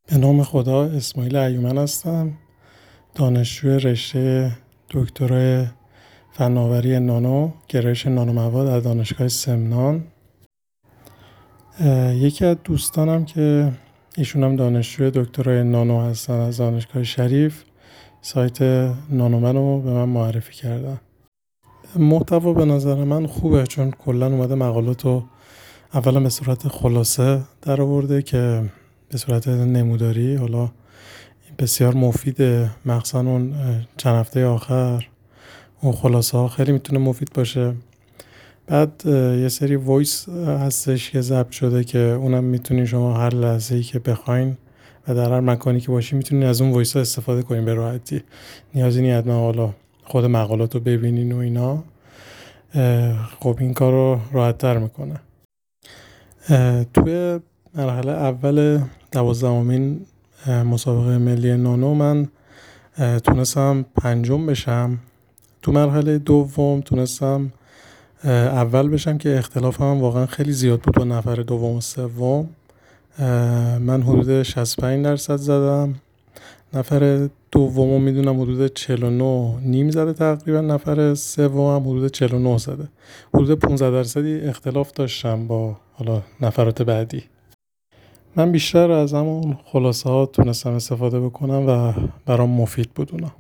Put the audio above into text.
به نام خدا، اسماعیل ایومن هستم. دانشجوی رشته دکترای فناوری نانو، گرایش نانومواد در دانشگاه سمنان. یکی از دوستانم که ایشون هم دانشجوی دکترای نانو هستن از دانشگاه شریف، سایت نانومن رو به من معرفی کردن. محتوا به نظر من خوبه، چون کلا اومده مقالات رو اولا به صورت خلاصه در آورده که به صورت نموداری. حالا بسیار مفیده، مخصوصا اون چند هفته آخر اون خلاصه ها خیلی میتونه مفید باشه. بعد یه سری وایس هستش که ضبط شده که اونم میتونین شما هر لحظه‌ای که بخواین و در هر مکانی که باشین میتونین از اون وایس ها استفاده کنین به راحتی. نیازی نیست حتما حالا خود مقالات رو ببینین و اینا. خب این کار رو راحت تر میکنه. توی مرحله اول 12مین مسابقه ملی نانو من تونستم پنجم بشم. تو مرحله دوم تونستم اول بشم که اختلاف هم واقعا خیلی زیاد بود با نفر دوم و سوم. من حدود 65% زدم، نفر دومو میدونم حدود 49.5 زده تقریبا، نفر سوم هم حدود 49 زده. حدود 15% اختلاف داشتم با حالا نفرات بعدی. من بیشتر از همون خلاصه ها تونستم استفاده بکنم و برام مفید بود اونا.